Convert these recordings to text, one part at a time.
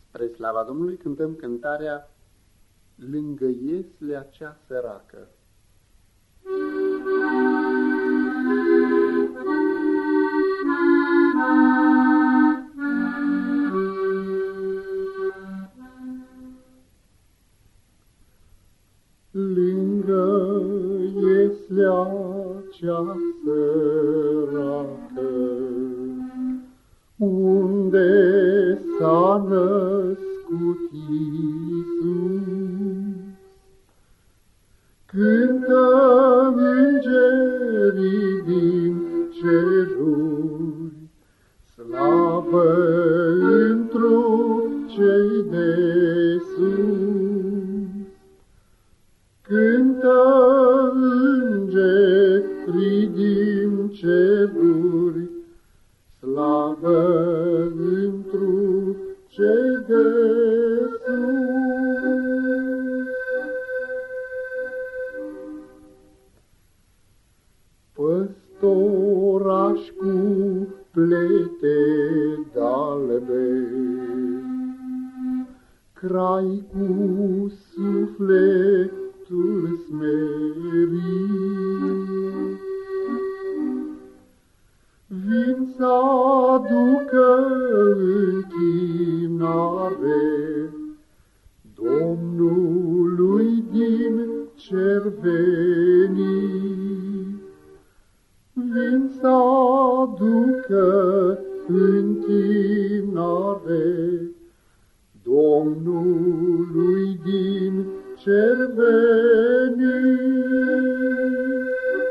Spre slava Domnului cântăm cântarea Lângă ieslea cea săracă. Lângă ieslea cea săracă, unde s-a născut Iisus, cântă îngerii din ceruri, slavă întru cei de sus. Cântă îngerii din ceruri, slavă întru cei de sus. Păstorași cu plete d'albe, crai cu sufletul smerit, vin să aducă închinare Domnului din cer venit. Vin să aducă închinare Domnului din cer venit.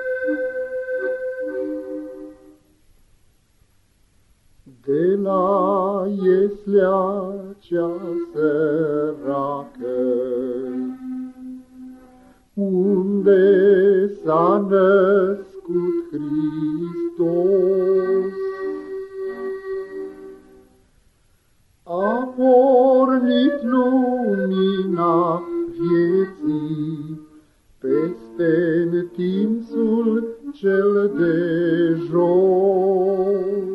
De la ieslea cea săracă, unde s-a născut Hristos, a pornit lumina vieții peste întinsul cel de jos.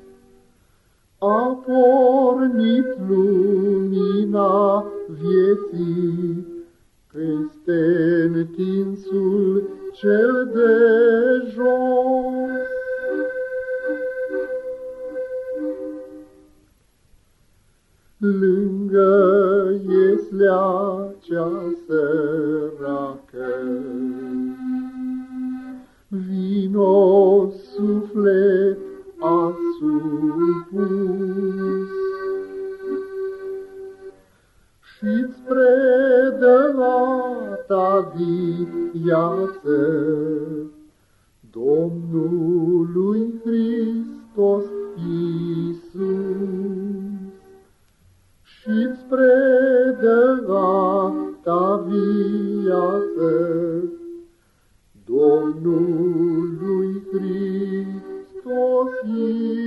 A pornit lumina vieții peste întinsul cel de jos. Lângă ieslea cea săracă, vino suflet asupus, și spre dălata viață Domnului Hristos Iisus. Și spre dălata viață Domnului Hristos Iisus.